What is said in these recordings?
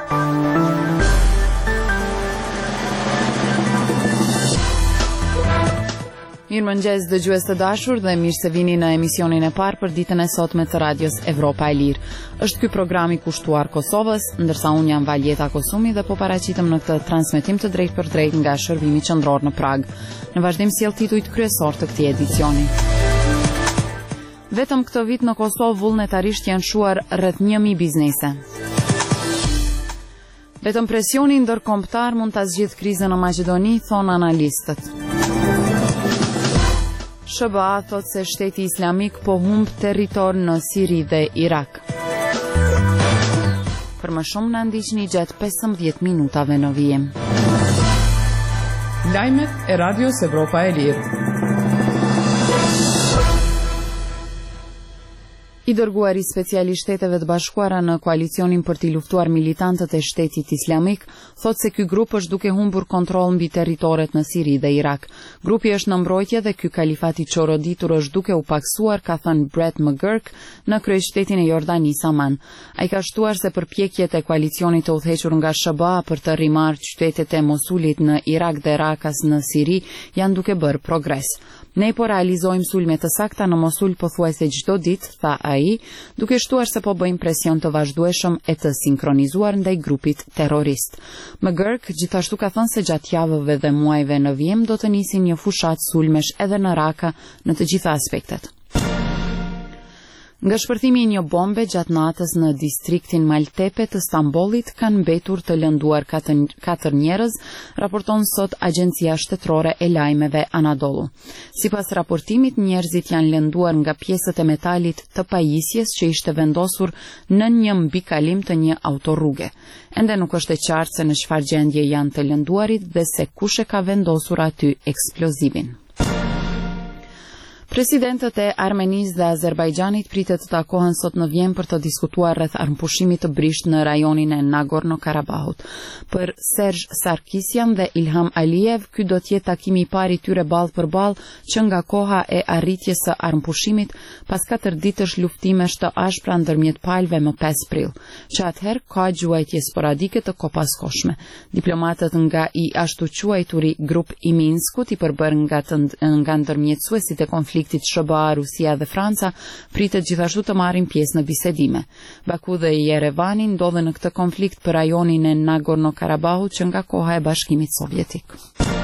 Mirëmëngjes dëgjues të dashur dhe mirë se vini në emisionin e parë për ditën e sotme të radios Evropa e Lirë. Është ky programi kushtuar Kosovës, ndërsa unë jam Valjeta Kosumi dhe po paraqitem në këtë transmetim të drejtë për drejtë nga shërbimi qendror në Prag. Në vazhdim sjell titujt kryesor të këtij edicioni. Vetëm këtë vit në Kosovë vullnetarisht janë shuar rreth 1000 biznese. Vetëm presioni ndërkombëtar mund ta zgjidhë krizën në Maqedoni, thon analistët. SBA thot se shteti islamik po humb territor në Siri dhe Irak. Për më shumë na ndiqni gjatë 15 minutave në vijim. Lajmet e Radios Evropa e Lirë. I dërguari special i Shteteve të Bashkuara në koalicionin për t'i luftuar militantët e Shtetit Islamik, thot se ky grup është duke humbur kontroll mbi territoret në Siri dhe Irak. Grupi është në mbrojtje dhe ky kalifat i çoroditur është duke u paksuar, ka thënë Brett McGurk në kryeqytetin e Jordanis Aman. Ai ka shtuar se përpjekjet e koalicionit të udhëhequr nga SBA për të rrimarrë qytetet e Mosulit në Irak dhe Rakas në Siri janë duke bërë progres. Ne po realizojmë sulme të sakta në Mosul pothuajse çdo ditë, tha ai, duke shtuar se po bëjmë presion të vazhdueshëm e të sinkronizuar ndaj grupit terrorist. McGurk gjithashtu ka thënë se gjatë javëve dhe muajve në vijim do të nisin një fushat sulmesh edhe në Raka në të gjitha aspektet. Nga shpërthimi i një bombe gjatë natës në distriktin Maltepe të Stambollit kanë mbetur të lënduar 4 njerëz, raporton sot Agjencia Shtetërore e Lajmeve Anadolu. Sipas raportimit, njerëzit janë lënduar nga pjesët e metalit të pajisjes që ishte vendosur në një mbikalim të një autorruge. Ende nuk është e qartë se në çfarë gjendje janë të lënduarit dhe se kush e ka vendosur aty eksplozivin. Presidentët e Armenisë dhe Azerbajxhanit pritet të takohen sot në Vjenë për të diskutuar rreth armpushimit të brisht në rajonin e Nagorno-Karabahut. Për Serge Sarkisyan dhe Ilham Aliyev, ky do të jetë takimi i parë i tyre ballë për ballë që nga koha e arritjes së armpushimit pas 4 ditësh luftimesh të ashpra ndërmjet palëve më 5 prill. Që atëherë ka gjuajtje sporadike të kopaskoshme. Diplomatët nga i ashtu quajturi grup i Minskut i përbërë nga ndërmjetësuesit e konfliktit SBA, Rusia dhe Franca pritet gjithashtu të marrin pjesë në bisedime. Baku dhe Jerevani ndodhen në këtë konflikt për rajonin e Nagorno-Karabahut që nga koha e Bashkimit Sovjetik.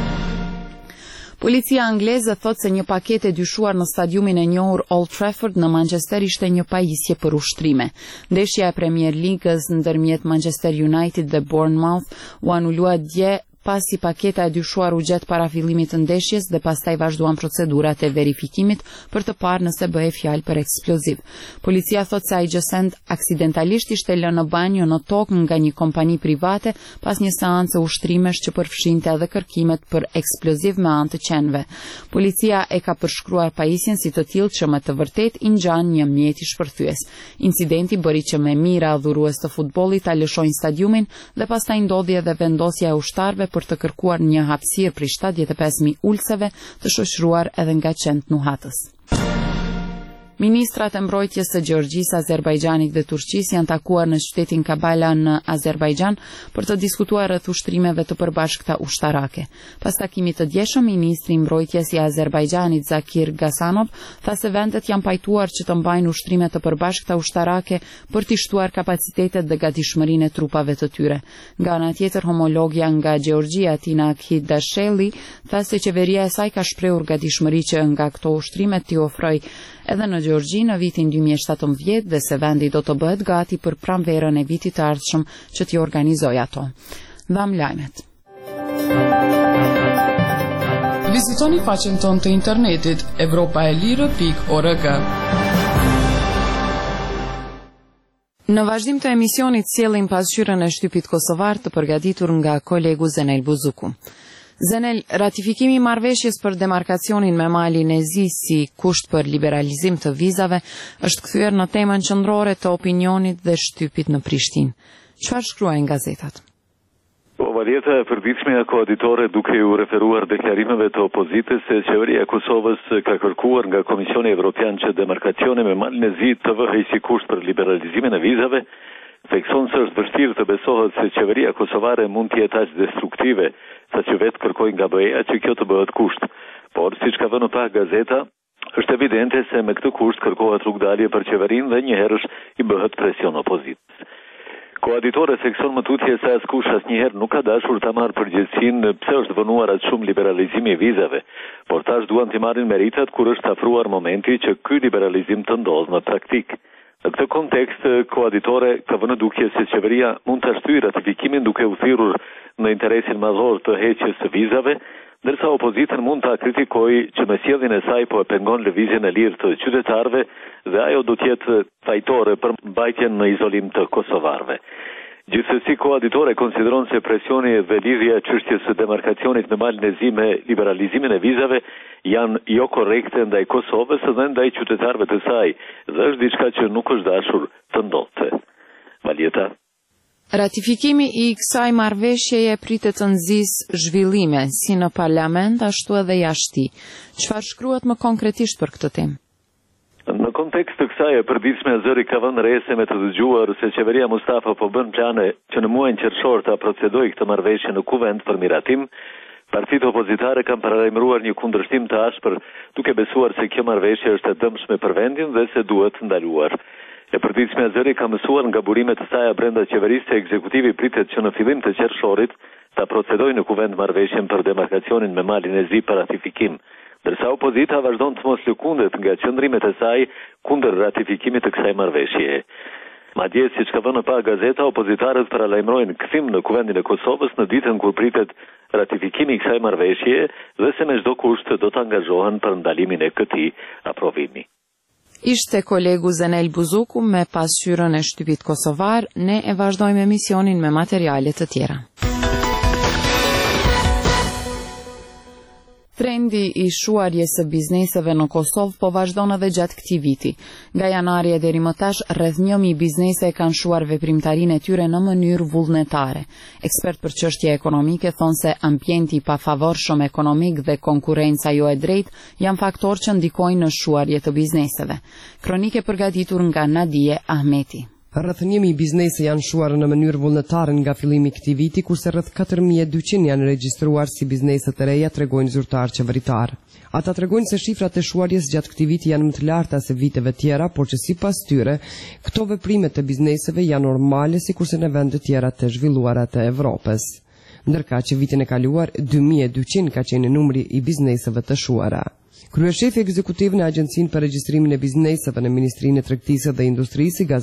Policia angleze thot se një paketë e dyshuar në stadiumin e njohur Old Trafford në Manchester ishte një pajisje për ushtrime. Ndeshja e Premier Ligës ndërmjet Manchester United dhe Bournemouth u anulua dje pasi paketa e dyshuar u gjet para fillimit të ndeshjes dhe pastaj vazhduan procedurat e verifikimit për të parë nëse bëhej fjalë për eksploziv. Policia thot se ai gjësend aksidentalisht ishte lënë në banjo në tokë nga një kompani private pas një seance ushtrimesh që përfshinte edhe kërkimet për eksploziv me anë të qenve. Policia e ka përshkruar pajisjen si të tillë që më të vërtet i ngjan një mjet i shpërthyes. Incidenti bëri që me mira adhurues të futbollit ta lëshojnë stadiumin dhe pastaj ndodhi edhe vendosja e ushtarëve për të kërkuar një hapësirë prej 75.000 ulseve të shoqëruar edhe nga qend nuhatës. Ministrat e mbrojtjes së Gjeorgjisë, Azerbajxhanit dhe Turqisë janë takuar në qytetin Kabala në Azerbajxhan për të diskutuar rreth ushtrimeve të përbashkëta ushtarake. Pas takimit të djeshëm, ministri i mbrojtjes i Azerbajxhanit Zakir Gasanov tha se vendet janë pajtuar që të mbajnë ushtrime të përbashkëta ushtarake për të shtuar kapacitetet dhe gatishmërinë e trupave të tyre. Nga ana tjetër, homologja nga Gjeorgjia Tina Khidasheli tha se qeveria e saj ka shprehur gatishmëri që nga këto ushtrime t'i ofrojë edhe në Gjeorgji në vitin 2017 dhe se vendi do të bëhet gati për pranverën e vitit të ardhshëm që t'i organizojë ato. Dham lajmet. Vizitoni faqen tonë të internetit evropaelire.org. Në vazhdim të emisionit sjellim pasqyrën e shtypit kosovar të përgatitur nga kolegu Zenel Buzuku. Zenel, ratifikimi i marrëveshjes për demarkacionin me Malin e Zi si kusht për liberalizim të vizave është kthyer në temën qendrore të opinionit dhe shtypit në Prishtinë. Çfarë shkruajnë gazetat? Valjeta e përditshme e koaditore duke u referuar deklarimeve të opozitës se qeveria e Kosovës ka kërkuar nga Komisioni Evropian që demarkacioni me Malin e Zi të vëhej si kusht për liberalizimin e vizave, Thekson se është vështirë të besohet se qeveria kosovare mund të jetë aq destruktive, saqë vetë kërkojnë nga BE-ja që kjo të bëhet kusht. Por, siç ka vënë pa gazeta, është evidente se me këtë kusht kërkohet rrugdalje për qeverinë dhe njëherësh i bëhet presion opozitës. Koaditore seksion më tutje se askush asnjëherë nuk ka dashur ta marrë përgjegjësinë pse është vënuar aq shumë liberalizimi i vizave, por tash duan të marrin meritat kur është afruar momenti që ky liberalizim të ndodhë në praktik. Në këtë kontekst, koaditore ka vënë dukje se qeveria mund të shtyjë ratifikimin duke u thirrur në interesin madhor të heqjes së vizave, ndërsa opozitën mund ta kritikojë që me sjelljen e saj po e pengon lëvizjen e lirë të qytetarëve dhe ajo do të jetë fajtore për mbajtjen në izolim të kosovarëve. Gjithsesi, koaditore konsideron se presioni dhe lidhja e çështjes së demarkacionit në malin e zi me liberalizimin e vizave janë jo korrekte ndaj Kosovës dhe ndaj qytetarëve të saj, dhe është diçka që nuk është dashur të ndodhte. Valjeta. Ratifikimi i kësaj marrëveshjeje pritet të nxjisë zhvillime si në parlament ashtu edhe jashtë. Çfarë shkruhet më konkretisht për këtë temë? Në kontekst të kësaj e përditshme zëri ka vënë re se me të dëgjuar se qeveria Mustafa po bën plane që në muajin qershor ta procedojë këtë marrëveshje në kuvend për miratim, partitë opozitare kanë paralajmëruar një kundërshtim të ashpër, duke besuar se kjo marrëveshje është e dëmshme për vendin dhe se duhet ndaluar. E përditshme zëri ka mësuar nga burimet e saj brenda qeverisë se ekzekutivi pritet që në fillim të qershorit ta procedojë në kuvend marrëveshjen për demarkacionin me malin e zi për ratifikim. Ndërsa opozita vazhdon të mos lëkundet nga qëndrimet e saj kundër ratifikimit të kësaj marrëveshjeje. Madje, siç ka vënë pa gazeta, opozitarët paralajmërojnë kthim në kuvendin e Kosovës në ditën kur pritet ratifikimi i kësaj marrëveshjeje dhe se me çdo kusht do të angazhohen për ndalimin e këtij aprovimi. Ishte kolegu Zenel Buzuku me pasqyrën e shtypit kosovar. Ne e vazhdojmë emisionin me materiale të tjera. Trendi i shuarjes së bizneseve në Kosovë po vazhdon edhe gjatë këtij viti. Nga janari deri më tash, rreth 1000 biznese kanë shuar veprimtarinë e tyre në mënyrë vullnetare. Ekspert për çështje ekonomike thonë se ambienti i pafavorshëm ekonomik dhe konkurrenca jo e drejtë janë faktorë që ndikojnë në shuarje të bizneseve. Kronike përgatitur nga Nadije Ahmeti. Rreth 1000 biznese janë shuar në mënyrë vullnetare nga fillimi i këtij viti, kurse rreth 4200 janë regjistruar si biznese të reja, tregojnë zyrtar qeveritar. Ata tregojnë se shifrat e shuarjes gjatë këtij viti janë më të larta se viteve tjera, por që sipas tyre, këto veprime të bizneseve janë normale sikurse në vende të tjera të zhvilluara të Evropës. Ndërka që vitin e kaluar 2200 ka qenë numri i bizneseve të shuara. Kryeshefi ekzekutiv në Agjencinë për Regjistrimin e Bizneseve në Ministrinë e Tregtisë dhe Industrisë,